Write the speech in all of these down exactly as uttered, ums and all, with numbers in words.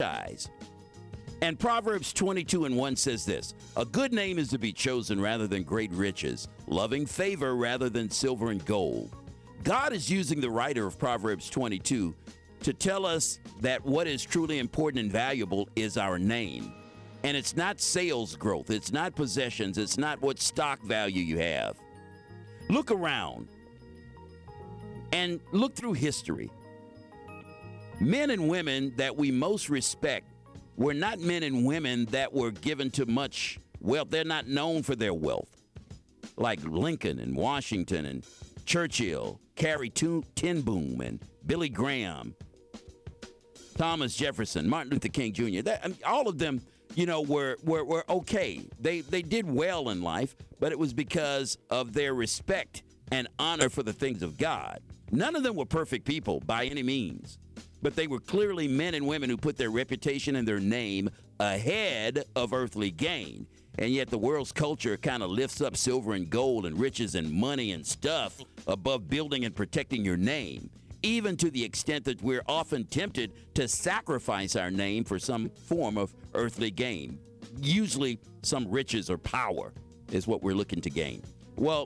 franchise. And Proverbs twenty-two and one says this: a good name is to be chosen rather than great riches, loving favor rather than silver and gold. God is using the writer of Proverbs twenty-two to tell us that what is truly important and valuable is our name. And it's not sales growth, it's not possessions, it's not what stock value you have. Look around and look through history. Men and women that we most respect were not men and women that were given to much wealth. They're not known for their wealth. Like Lincoln and Washington and Churchill, Carrie Ten Boom and Billy Graham, Thomas Jefferson, Martin Luther King Junior That, I mean, all of them, you know, were, were, were okay. They, they did well in life, but it was because of their respect and honor for the things of God. None of them were perfect people by any means, but they were clearly men and women who put their reputation and their name ahead of earthly gain. And yet the world's culture kind of lifts up silver and gold and riches and money and stuff above building and protecting your name, even to the extent that we're often tempted to sacrifice our name for some form of earthly gain. Usually some riches or power is what we're looking to gain. Well,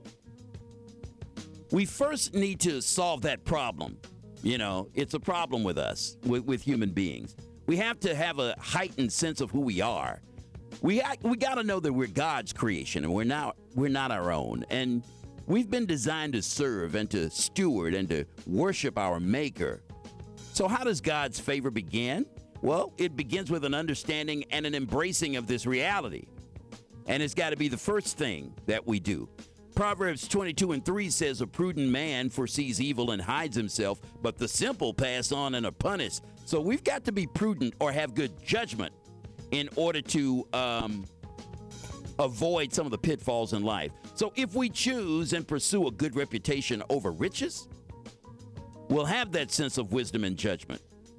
we first need to solve that problem. You know, it's a problem with us, with, with human beings. We have to have a heightened sense of who we are. We we got to know that we're God's creation and we're not we're not our own. And we've been designed to serve and to steward and to worship our Maker. So how does God's favor begin? Well, it begins with an understanding and an embracing of this reality. And it's got to be the first thing that we do. Proverbs twenty-two and three says, a prudent man foresees evil and hides himself, but the simple pass on and are punished. So we've got to be prudent or have good judgment in order to um, avoid some of the pitfalls in life. So if we choose and pursue a good reputation over riches, we'll have that sense of wisdom and judgment.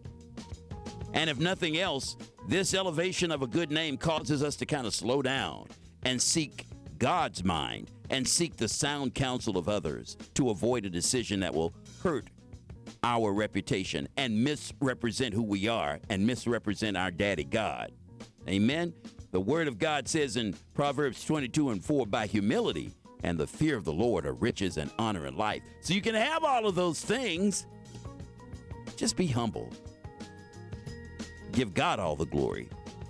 And if nothing else, this elevation of a good name causes us to kind of slow down and seek God's mind and seek the sound counsel of others to avoid a decision that will hurt our reputation and misrepresent who we are and misrepresent our daddy God. Amen. The word of God says in Proverbs twenty-two and four, by humility and the fear of the Lord are riches and honor and life. So you can have all of those things. Just be humble. Give God all the glory.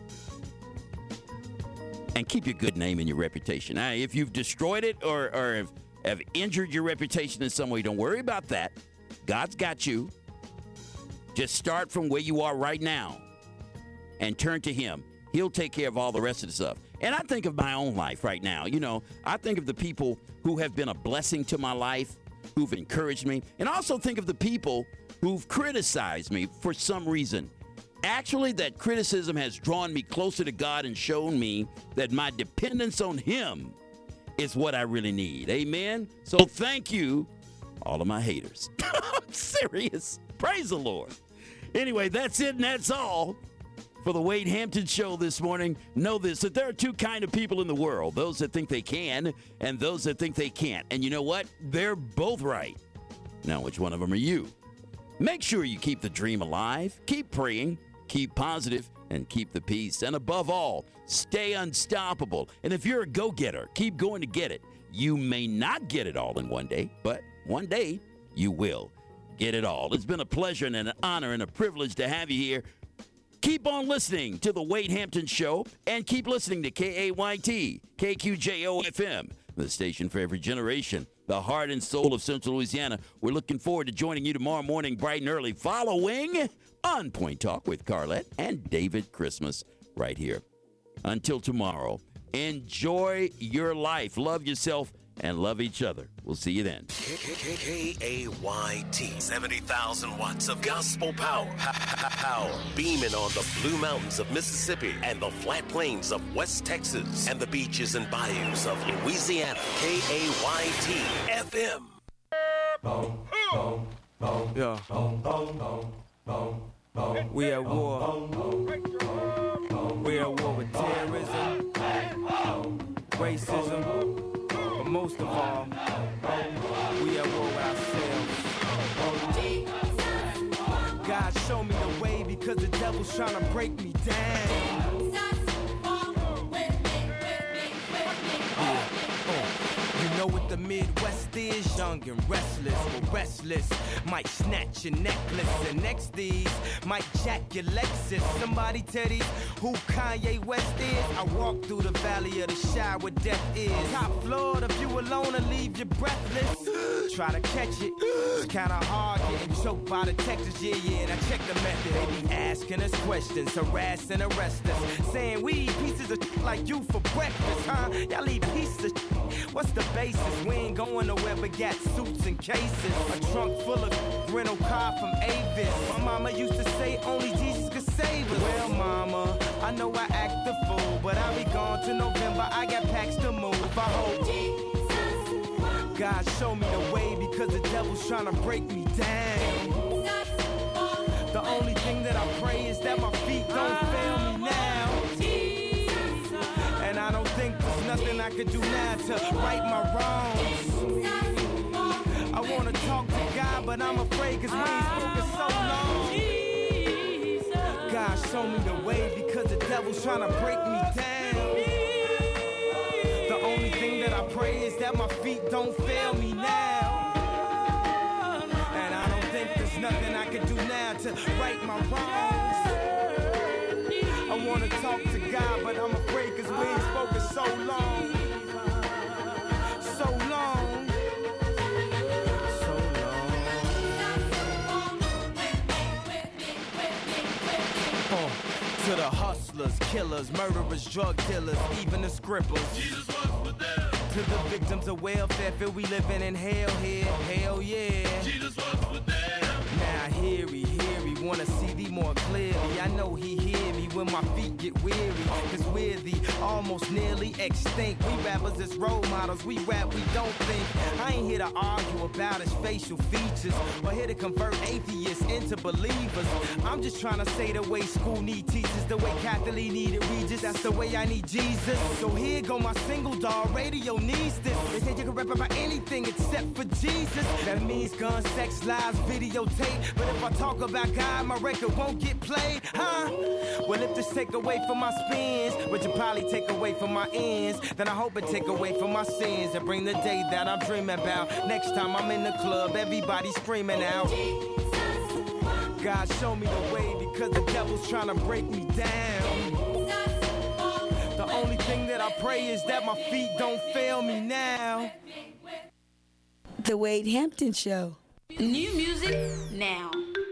And keep your good name and your reputation. Now, if you've destroyed it or, or have, have injured your reputation in some way, don't worry about that. God's got you. Just start from where you are right now and turn to him. He'll take care of all the rest of the stuff. And I think of my own life right now. You know, I think of the people who have been a blessing to my life, who've encouraged me, and also think of the people who've criticized me for some reason. Actually, that criticism has drawn me closer to God and shown me that my dependence on him is what I really need. Amen? So thank you, all of my haters. I'm serious. Praise the Lord. Anyway, that's it and that's all for the Wade Hampton Show this morning. Know this, that there are two kind of people in the world, those that think they can and those that think they can't. And you know what? They're both right. Now, which one of them are you? Make sure you keep the dream alive, keep praying, keep positive, and keep the peace. And above all, stay unstoppable. And if you're a go-getter, keep going to get it. You may not get it all in one day, but one day you will get it all. It's been a pleasure and an honor and a privilege to have you here. Keep on listening to the Wade Hampton Show and keep listening to K A Y T, K Q J O F M, the station for every generation, the heart and soul of Central Louisiana. We're looking forward to joining you tomorrow morning bright and early following On Point Talk with Carlette and David Christmas right here. Until tomorrow, enjoy your life, love yourself, and love each other. We'll see you then. K A Y T, seventy thousand watts of gospel power. Power beaming on the Blue Mountains of Mississippi and the flat plains of West Texas and the beaches and bayous of Louisiana. K A Y T F M. Yeah. We at war. We at war with terrorism, racism. But most of all, we at war with ourselves. God, show me the way because because the devil's trying to break me down. You know what the Midwest is? Young and restless, but restless. Might snatch your necklace, and next these might jack your Lexus. Somebody tell these who Kanye West is. I walk through the valley of the shadow where death is. Top floor, the view alone will leave you breathless. Try to catch it, it's kinda hard getting choked by the Texas, yeah, yeah, and I check the method. They be asking us questions, harassing, arrest us, saying we eat pieces of like you for breakfast, huh? Y'all eat pieces of what's the basis? We ain't going nowhere but got suits and cases. A trunk full of rental car from Avis. My mama used to say only Jesus could save us. Well, mama, I know I act the fool, but I'll be gone till November. I got packs to move. I hope God show me the way because the devil's trying to break me down. The only thing that I pray is that my feet don't fail me now. And I don't think there's nothing I could do now to right my wrongs. I wanna talk to God, but I'm afraid cause we ain't spoken so long. God show me the way because the devil's trying to break me down. The only thing that I pray is that my feet don't fail me now. And I don't think there's nothing I can do now to right my wrongs. I wanna talk to God, but I'm afraid cause we ain't spoken so long. So long. So long. Uh, to the hustlers, killers, murderers, drug dealers, even the scribblers. Jesus was with them. To the victims of welfare, feel we living in hell here. Hell yeah. Jesus was with them. Now hear he, hear he, wanna see thee more clearly. I know he hear me when my feet get weary. Cause we're the almost nearly extinct. We rappers as role models, we rap, we don't think. I ain't here to argue about his facial features or here to convert atheists into believers. I'm just trying to say the way school need teachers, the way Catholic needed Regis, that's the way I need Jesus. So here go my single, dog, radio needs this. They say you can rap about anything except for Jesus. That means gun, sex, lies, videotape. But if I talk about God, my record won't get played, huh? Well, if this take away from my spins, which will probably take away from my ends, then I hope it take away from my sins and bring the day that I'm dreaming about. Next time I'm in the club, everybody screaming out. God show me the way because the devil's trying to break me down. The only thing that I pray is that my feet don't fail me now. The Wade Hampton Show. New music now.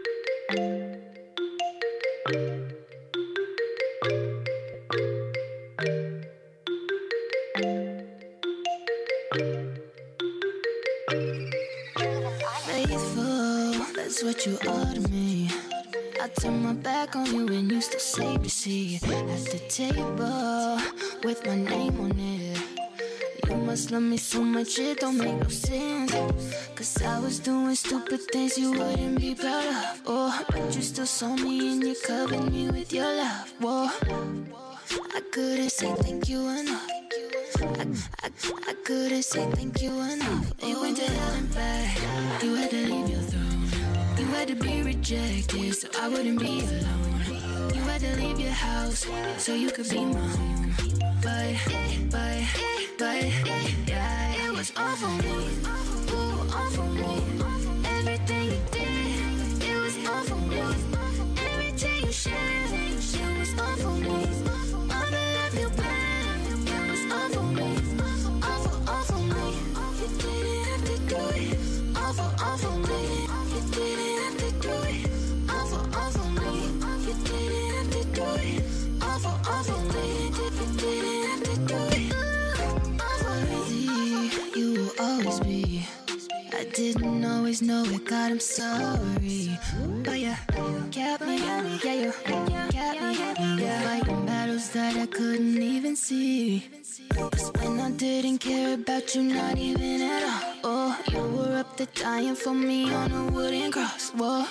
Faithful, that's what you are to me. I turned my back on you and you still save the seat at the table with my name on it. You must love me so much it don't make no sense. Cause I was doing stupid things you wouldn't be proud of. Oh, but you still saw me and you covered me with your love. Whoa, I couldn't say thank you enough. I, I, I couldn't say thank you enough. You went to hell and back. You had to leave your throne. You had to be rejected so I wouldn't be alone. You had to leave your house so you could be my home. But, but, but, yeah, it was all for me. Ooh, all for me. Everything you did, it was all for me. Everything you shared, it was all for me. All the love you planned, it was all for me. All for, all for me. You didn't have to do it. All for, all for me. You didn't have to do it. All for, all for me. You didn't have to do it. All for, all for me. You didn't have to do it. All for me. You will always be. I didn't always know it, God, I'm sorry. But yeah, kept me, yeah, you kept me, yeah. Fighting battles that I couldn't even see. Cause when I didn't care about you, not even at all. Oh, you were up there dying for me on a wooden cross. Whoa,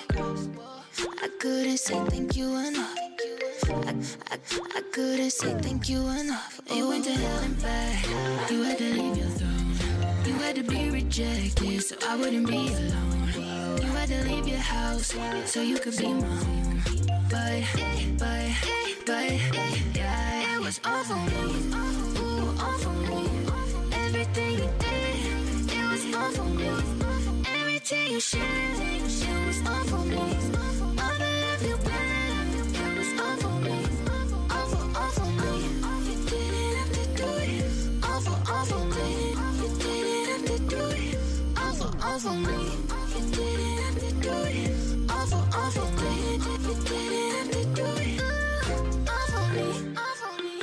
I couldn't say thank you enough. I, I, I couldn't say thank you enough. You went to hell and back. You had to leave your throne. You had to be rejected so I wouldn't be alone. You had to leave your house so you could be my home. but, but, but, yeah, it was all for me, ooh, all for me. Everything you did, it was all for me. Everything you shared, it was all for me. All the love you gave, it was all for me. All for, all for me. You didn't have to do it. All for, all for me. You didn't have to do it. All for, all for me. You didn't have to do it. All for, all for me. You didn't have to do it. All for me, all for me.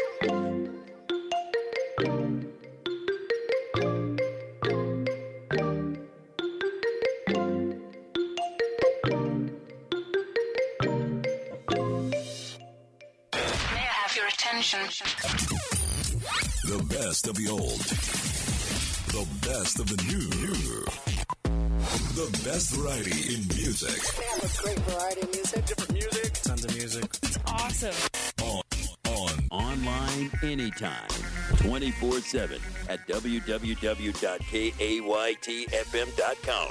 May I have your attention? The best of the old. The best of the new. The best variety in music. Man, that's great variety of music. Different music. Tons of music. It's awesome. On, on, Online anytime, twenty-four seven at w w w dot kayt f m dot com.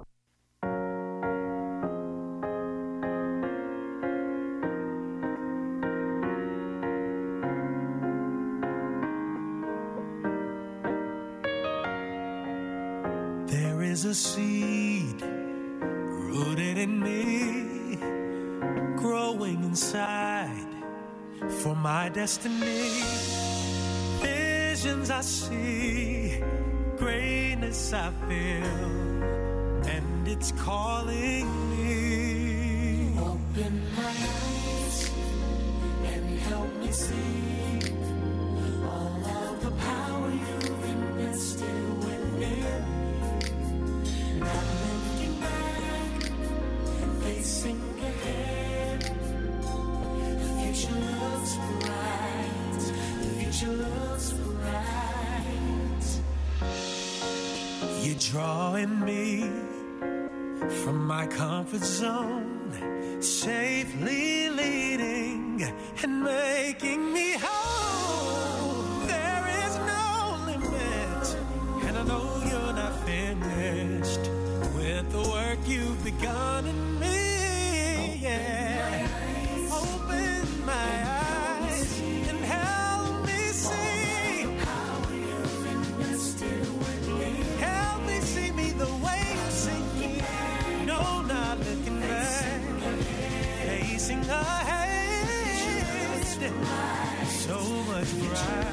There is a seed rooted in me, growing inside for my destiny. Visions I see, greatness I feel, and it's calling me. Open my eyes and help me see all of the power you've invested within. Not looking back, facing ahead. The future looks bright. The future looks bright. You're drawing me from my comfort zone, safely leading and making me whole. There is no limit, and I know you're not finished with the work you've begun in me. Yeah. Open my eyes and help me see how you've invested with me. Help me see me the way you see me. No, not looking back, facing ahead. So much bright.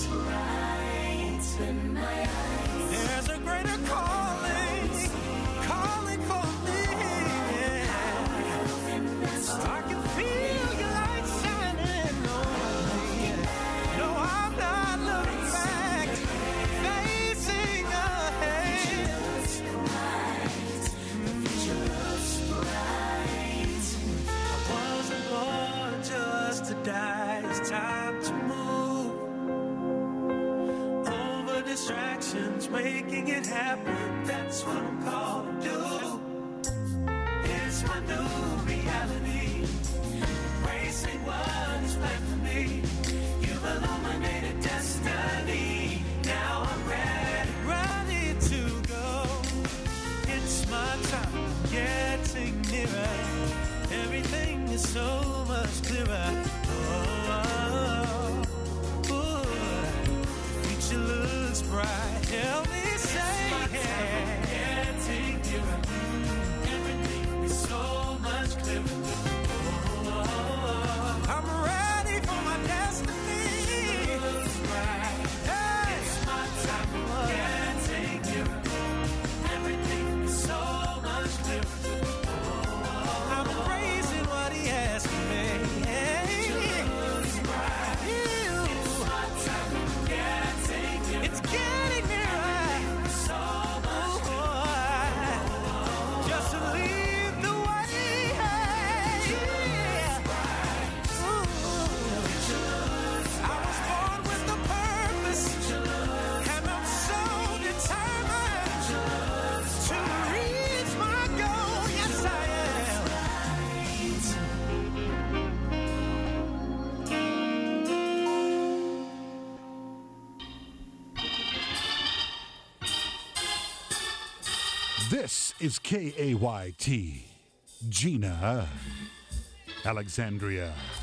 There's a greater calling, calling for me. I can feel your light shining on me. No, I'm not looking back, facing ahead. I wasn't born just to die. It's time to move over distractions, making it happen. That's what I'm called to do. It's my new reality, embracing what is planned for me. You've illuminated destiny. Now I'm ready, ready to go. It's my time, getting nearer. Everything is so much clearer. Oh, oh, oh, oh. The future looks bright. Help me say, getting nearer. Everything is so much clearer. Oh, oh, oh. I'm ready for my destiny. Looks bright. Hey. It's my time, getting nearer. Everything is so much clearer. I'm embracing what he has for me. Hey. Looks bright. It's my time, getting nearer. It's getting nearer. So much clearer. Just to lead the way. Yeah. Ooh. I was born with a purpose, and I'm so determined to reach my goal. Yes, I am. This is K A Y T, Gina. Alexandria.